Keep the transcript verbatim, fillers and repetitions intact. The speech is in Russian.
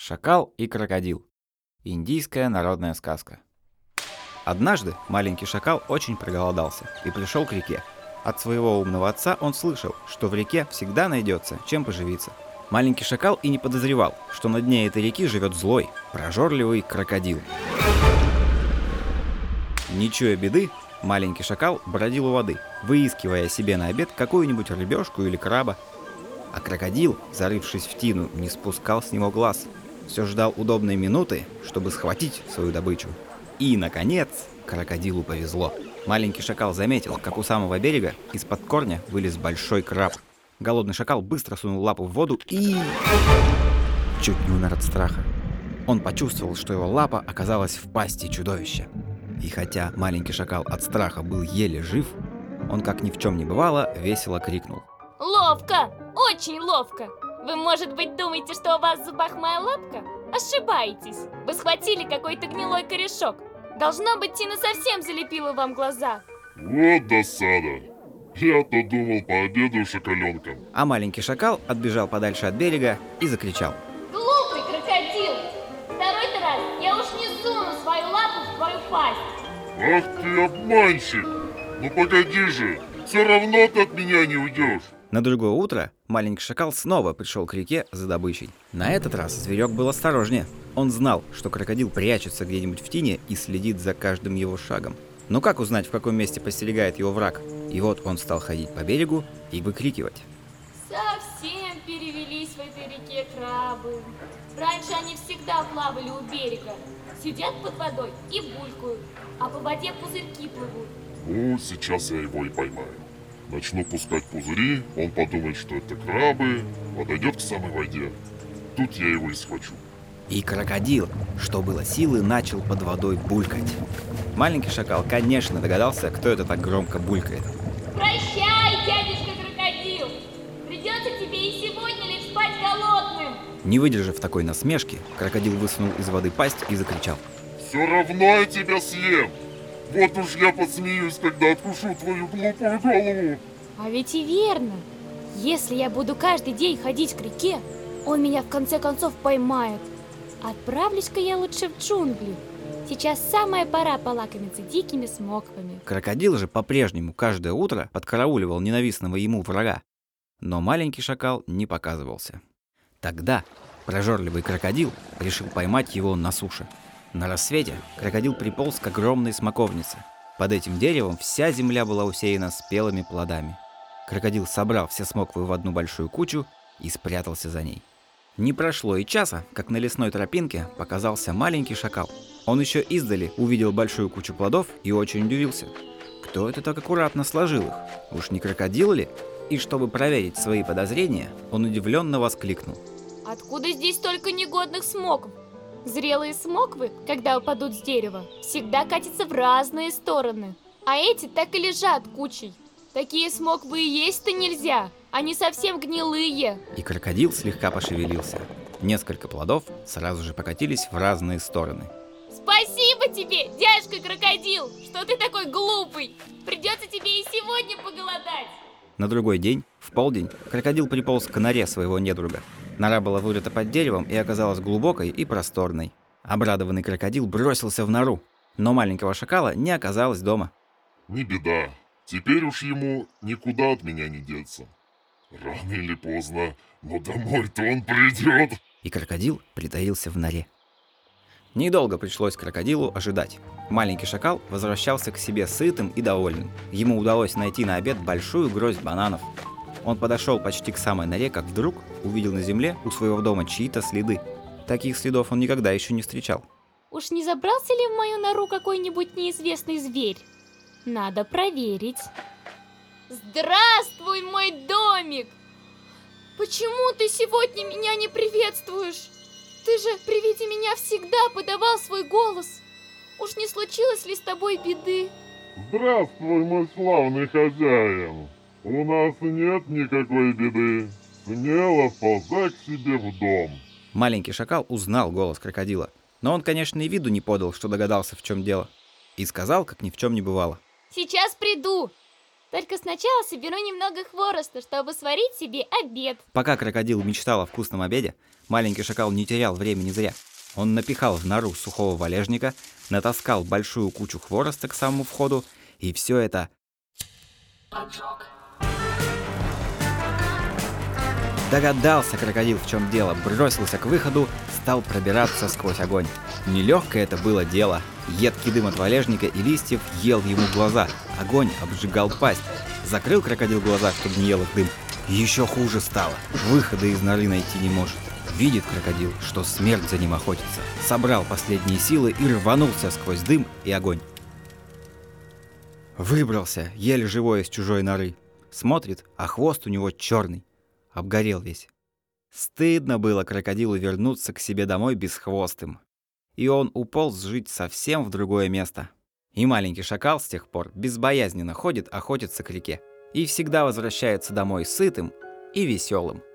Шакал и крокодил. Индийская народная сказка. Однажды маленький шакал очень проголодался и пришел к реке. От своего умного отца он слышал, что в реке всегда найдется чем поживиться. Маленький шакал и не подозревал, что на дне этой реки живет злой, прожорливый крокодил. Не чуя беды, маленький шакал бродил у воды, выискивая себе на обед какую-нибудь рыбешку или краба. А крокодил, зарывшись в тину, не спускал с него глаз. Все ждал удобной минуты, чтобы схватить свою добычу. И, наконец, крокодилу повезло. Маленький шакал заметил, как у самого берега из-под корня вылез большой краб. Голодный шакал быстро сунул лапу в воду и... чуть не умер от страха. Он почувствовал, что его лапа оказалась в пасти чудовища. И хотя маленький шакал от страха был еле жив, он, как ни в чем не бывало, весело крикнул: «Ловко! Очень ловко! Вы, может быть, думаете, что у вас в зубах моя лапка? Ошибаетесь! Вы схватили какой-то гнилой корешок. Должно быть, Тина совсем залепила вам глаза». Вот досада! Я-то думал, пообедаю шоколенком. А маленький шакал отбежал подальше от берега и закричал: «Глупый крокодил! Второй-то раз я уж не суну свою лапу в твою пасть!» Ах ты обманщик! Ну погоди же, все равно ты от меня не уйдешь. На другое утро маленький шакал снова пришел к реке за добычей. На этот раз зверек был осторожнее. Он знал, что крокодил прячется где-нибудь в тине и следит за каждым его шагом. Но как узнать, в каком месте подстерегает его враг? И вот он стал ходить по берегу и выкрикивать: Совсем перевелись в этой реке крабы. Раньше они всегда плавали у берега, сидят под водой и булькают, а по воде пузырьки плывут. Ну, сейчас я его и поймаю. Начну пускать пузыри, он подумает, что это крабы, подойдет к самой воде. Тут я его и схвачу. И крокодил, что было силы, начал под водой булькать. Маленький шакал, конечно, догадался, кто это так громко булькает. Прощай, дядюшка крокодил! Придется тебе и сегодня лишь спать голодным! Не выдержав такой насмешки, крокодил высунул из воды пасть и закричал: Все равно я тебя съем! Вот уж я посмеюсь, когда откушу твою глупую голову! А ведь и верно. Если я буду каждый день ходить к реке, он меня в конце концов поймает. Отправлюсь-ка я лучше в джунгли. Сейчас самая пора полакомиться дикими смоквами. Крокодил же по-прежнему каждое утро подкарауливал ненавистного ему врага. Но маленький шакал не показывался. Тогда прожорливый крокодил решил поймать его на суше. На рассвете крокодил приполз к огромной смоковнице. Под этим деревом вся земля была усеяна спелыми плодами. Крокодил собрал все смоквы в одну большую кучу и спрятался за ней. Не прошло и часа, как на лесной тропинке показался маленький шакал. Он еще издали увидел большую кучу плодов и очень удивился. Кто это так аккуратно сложил их? Уж не крокодил ли? И чтобы проверить свои подозрения, он удивленно воскликнул: Откуда здесь столько негодных смокв? Зрелые смоквы, когда упадут с дерева, всегда катятся в разные стороны. А эти так и лежат кучей. Такие смоквы и есть-то нельзя. Они совсем гнилые. И крокодил слегка пошевелился. Несколько плодов сразу же покатились в разные стороны. Спасибо тебе, дядюшка крокодил, что ты такой глупый. Придется тебе и сегодня поголодать. На другой день, в полдень, крокодил приполз к норе своего недруга. Нора была вырыта под деревом и оказалась глубокой и просторной. Обрадованный крокодил бросился в нору, но маленького шакала не оказалось дома. Не беда, теперь уж ему никуда от меня не деться. Рано или поздно, но домой-то он придет. И крокодил притаился в норе. Недолго пришлось крокодилу ожидать. Маленький шакал возвращался к себе сытым и довольным. Ему удалось найти на обед большую гроздь бананов. Он подошел почти к самой норе, как вдруг увидел на земле у своего дома чьи-то следы. Таких следов он никогда еще не встречал. Уж не забрался ли в мою нору какой-нибудь неизвестный зверь? Надо проверить. Здравствуй, мой домик! Почему ты сегодня меня не приветствуешь? Ты же при виде меня всегда подавал свой голос. Уж не случилось ли с тобой беды? Здравствуй, мой славный хозяин. У нас нет никакой беды. Смело ползай к себе в дом. Маленький шакал узнал голос крокодила, но он, конечно, и виду не подал, что догадался, в чем дело. И сказал, как ни в чем не бывало: Сейчас приду. Только сначала соберу немного хвороста, чтобы сварить себе обед. Пока крокодил мечтал о вкусном обеде, маленький шакал не терял времени зря. Он напихал в нору сухого валежника, натаскал большую кучу хвороста к самому входу, и все это Поджог. Догадался крокодил, в чем дело, бросился к выходу, стал пробираться сквозь огонь. Нелегкое это было дело. Едкий дым от валежника и листьев ел ему глаза. Огонь обжигал пасть. Закрыл крокодил глаза, чтобы не ел их дым. Еще хуже стало. Выхода из норы найти не может. Видит крокодил, что смерть за ним охотится. Собрал последние силы и рванулся сквозь дым и огонь. Выбрался, еле живой из чужой норы. Смотрит, а хвост у него черный. Обгорел весь. Стыдно было крокодилу вернуться к себе домой бесхвостым. И он уполз жить совсем в другое место. И маленький шакал с тех пор безбоязненно ходит охотиться к реке. И всегда возвращается домой сытым и веселым.